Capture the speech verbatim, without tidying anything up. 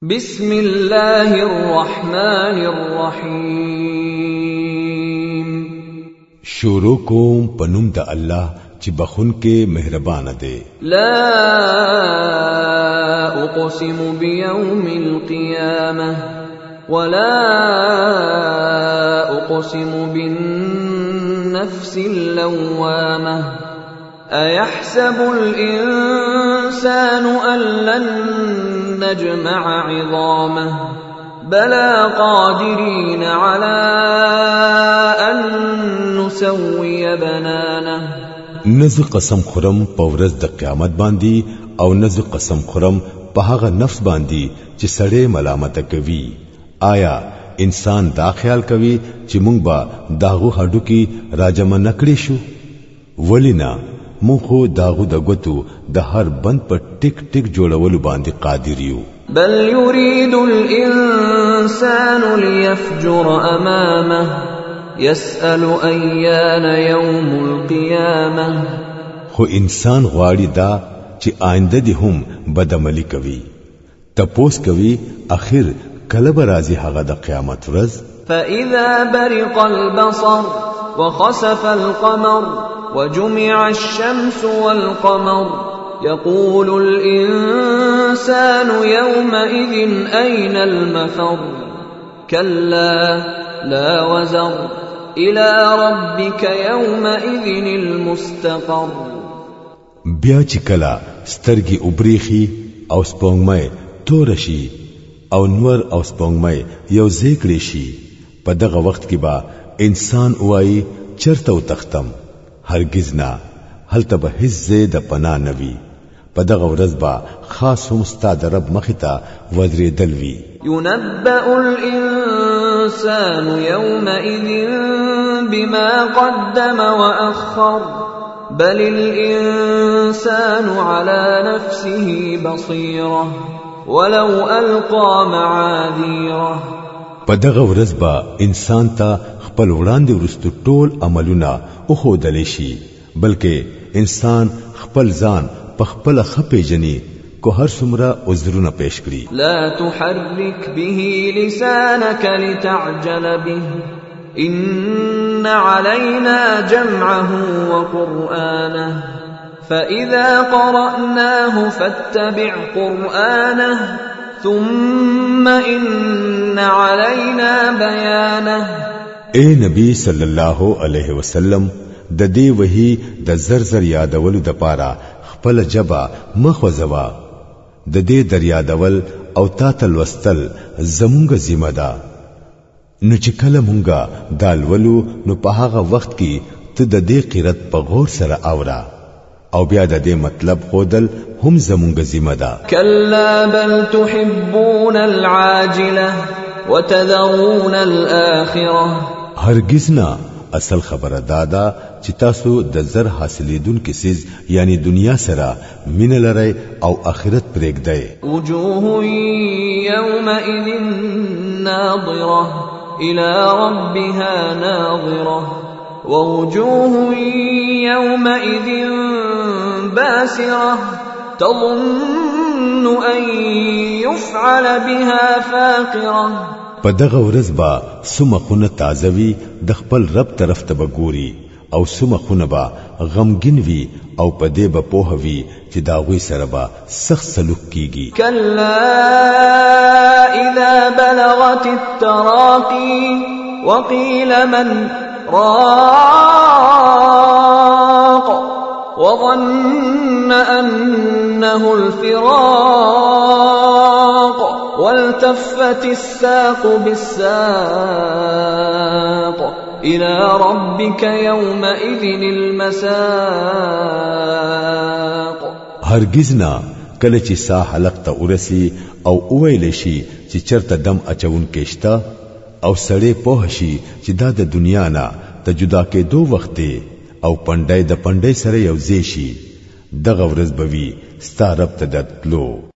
بسم الله الرحمن الرحیم. شروع کوم پنوم د الله چې بخون کې مهربان دی. لا اقسم بيوم القيامه ولا اقسم بالنفس اللوامه ايحسب الانسان ان لن نجمع عظامه بلى قادرين على ان نسوي بنانه. نز قسم خورم په ورځ د قیامت باندې او نز قسم خورم په هغه نفس باندې چې سړی ملامت کوي. آیا انسان دا خیال کوي چې مونږ به داغو هډو کې راجمع نکړې شو؟ ولینا مونږ خو داغو د غوتو د هر بند په ټیک ټیک جوړولو باندې قادر یو. بل يريد الانسان ليفجر امامه يسأل ايان يوم القيامه. خو انسان غواړي دا چې آینده دي هم بدعملي کوي، تپوس کوي اخر کله به راځي هغه د قیامت ورځ. فاذا برق البصر وخسف القمر وجمع الشمس والقمر يقول الانسان يومئذ اين المفر كلا لا وزر الى ربك يومئذ المستقر. بیا چې کلا سترګي وبريخي او سپوږمۍ تورشي او نور او سپوږمۍ یو ځای کړي شي، په دغه وخت کې به انسان وایي چرته وتختم. هرگز نه، هلته به هیڅ ځای د پناه نه وي. په دغه ورځ به خاص هم ستا د رب مخې ته ودرېدل وي. ينبأ الإنسان يومئذ بما قدم وأخر بل الإنسان على نفسه بصيرة ولو ألقى معاذيره. په دغه ورځ به انسان ته خپل وړاندې ورستو ټول عملونه وښودلی شي، بلکې انسان خپل ځان په خپل خپې جنې کو هر څومره عذرونه پیش کړي. لا تحرك به لسانك لتعجل به إن علينا جمعه وقرآنه فإذا قرأناه فاتبع قرآنه ثم إن علينا بيانه. اے نبی صلی الله علیه وسلم د دې وحی د زرزر یادولو د پاره خپل جبا مخوزوا. د دې در یادول او تاتل وستل زمونږ ذمہ ده. نو چې کله مونږه دالولو نو په هغه وخت کې ته د دې قرت په غور سره اورا او بیا د دې مطلب خودل هم زمونږ ذمہ ده. کلا بل تحبون العاجله وتذرون الاخره. هرگز نه، اصل خبره دادا چې تاسو د زر حاصلېدون کې سیز یعنی دنیا سره مين لري او آخرت پرېږدئ. وجوه يومئذ ناظره الى ربها ناظره ووجوه يومئذ باسره تظن ان يفعل بها فاقره. په دغه ورځ به سمخونه تازوي د خپل رب طرف ته بګوري او سمخونه به غمگین وي او په دې به پوهوي چې داغوی سره به سخت سلوک کیږي. کلا اذا بلغت التراقي وقيل من راق وظن انه الفراق والتفت الساق بالساق إلى ربك يومئذ المساق. هرگز نه، کله چې سا حلق ته ورسی او اویل شي چې چرته دم اچون کېشتا او سړی په شي چې دا د دنیا نه ته جدا کېدو وخت دی او پندای د پندای سره یو ځای شي، دغه ورځ به وي ستا رب ته درتلو.